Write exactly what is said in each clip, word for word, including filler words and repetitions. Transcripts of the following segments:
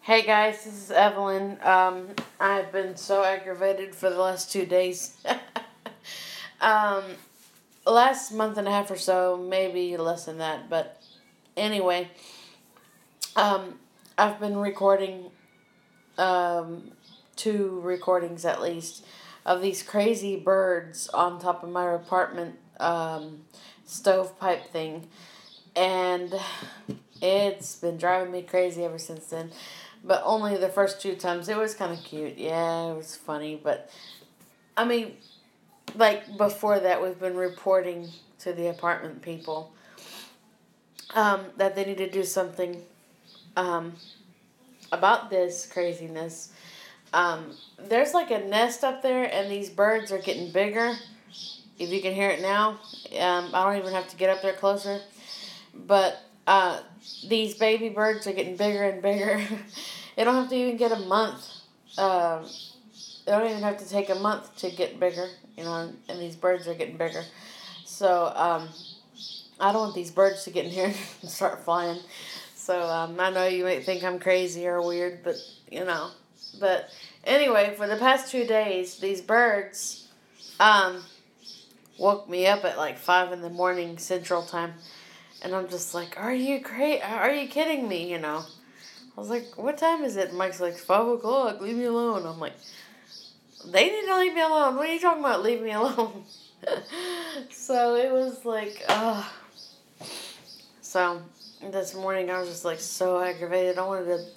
Hey guys, this is Evelyn. Um, I've been so aggravated for the last two days. um, last month and a half or so, maybe less than that, but anyway, um, I've been recording um, two recordings at least of these crazy birds on top of my apartment um, stovepipe thing, and it's been driving me crazy ever since then. But only the first two times. It was kind of cute. Yeah, it was funny. But, I mean, like, before that, we've been reporting to the apartment people um, that they need to do something um, about this craziness. Um, there's, like, a nest up there, and these birds are getting bigger. If you can hear it now. Um, I don't even have to get up there closer. But uh, these baby birds are getting bigger and bigger. They don't have to even get a month. Um, they don't even have to take a month to get bigger, you know, and these birds are getting bigger. So, um, I don't want these birds to get in here and start flying. So, um, I know you might think I'm crazy or weird, but, you know. But, anyway, for the past two days, these birds, um, woke me up at like five in the morning Central Time. And I'm just like, are you cra- Are you kidding me, you know? I was like, what time is it? And Mike's like, five o'clock, leave me alone. I'm like, they need to leave me alone. What are you talking about, leave me alone? So it was like, ugh. So this morning I was just like so aggravated. I wanted to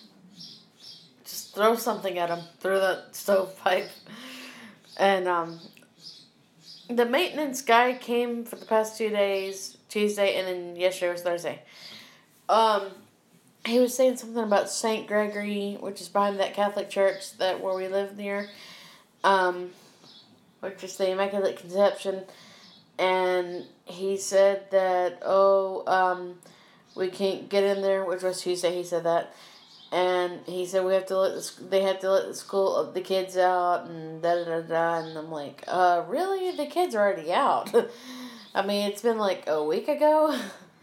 just throw something at him through the stovepipe. And um, the maintenance guy came for the past two days, Tuesday, and then yesterday was Thursday. Um... He was saying something about Saint Gregory, which is behind that Catholic church that where we live near, um, which is the Immaculate Conception, and he said that, oh, um, we can't get in there, which was Tuesday, he said that, and he said we have to let the, they have to let the school, the kids out, and da-da-da-da, and I'm like, uh, really? The kids are already out. I mean, it's been like a week ago.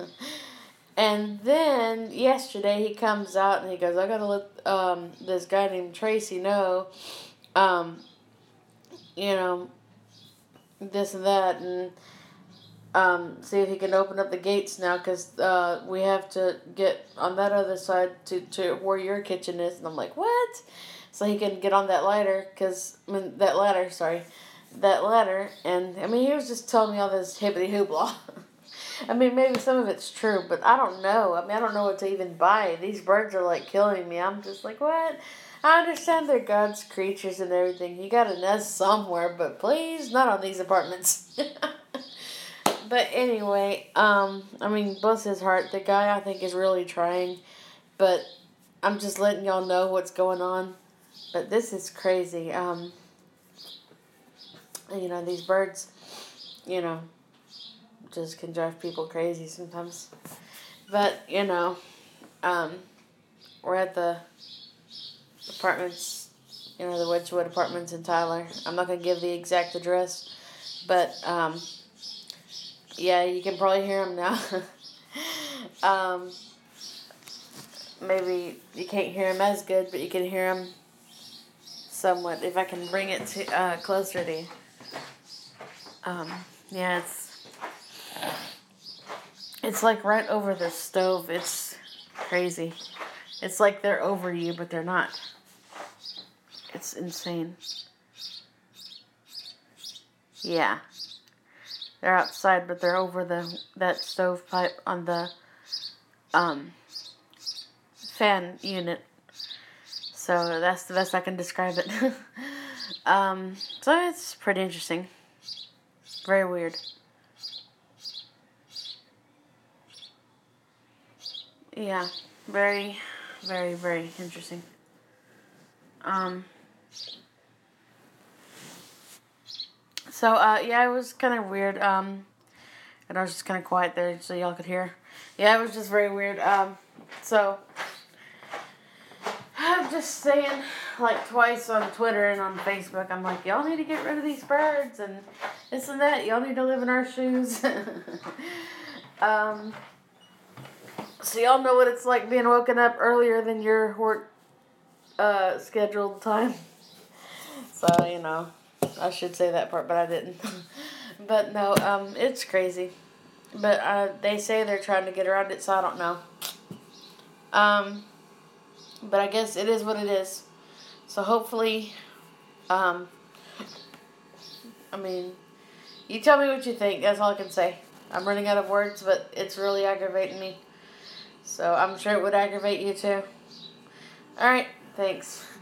And then yesterday he comes out and he goes, I gotta let um, this guy named Tracy know, um, you know, this and that, and um, see if he can open up the gates now, because uh, we have to get on that other side to, to where your kitchen is. And I'm like, what? So he can get on that ladder, because, I mean, that ladder, sorry, that ladder. And, I mean, he was just telling me all this hippity hoopla. I mean, maybe some of it's true, but I don't know. I mean, I don't know what to even buy. These birds are, like, killing me. I'm just like, what? I understand they're God's creatures and everything. You got a nest somewhere, but please, not on these apartments. But anyway, um, I mean, bless his heart. The guy, I think, is really trying. But I'm just letting y'all know what's going on. But this is crazy. Um, you know, these birds, you know, just can drive people crazy sometimes. But, you know, um, we're at the apartments, you know, the Wedgwood apartments in Tyler. I'm not going to give the exact address, but, um, yeah, you can probably hear them now. um, maybe you can't hear them as good, but you can hear them somewhat. If I can bring it to uh, closer to you. Um, yeah, it's it's like right over the stove. It's crazy. It's like they're over you, but they're not. It's insane. Yeah. They're outside, but they're over the that stovepipe on the um, fan unit. So that's the best I can describe it. um, so it's pretty interesting. Very weird. Yeah, very, very, very interesting. Um. So uh, yeah, it was kind of weird. Um, and I was just kind of quiet there so y'all could hear. Yeah, it was just very weird. Um, so I'm just saying, like twice on Twitter and on Facebook, I'm like, y'all need to get rid of these birds and this and that. Y'all need to live in our shoes. um, so y'all know what it's like being woken up earlier than your work uh, scheduled time. So, you know, I should say that part, but I didn't. But no, um, it's crazy. But uh, they say they're trying to get around it, so I don't know. Um, but I guess it is what it is. So hopefully, um, I mean, you tell me what you think. That's all I can say. I'm running out of words, but it's really aggravating me. So I'm sure it would aggravate you too. Alright, thanks.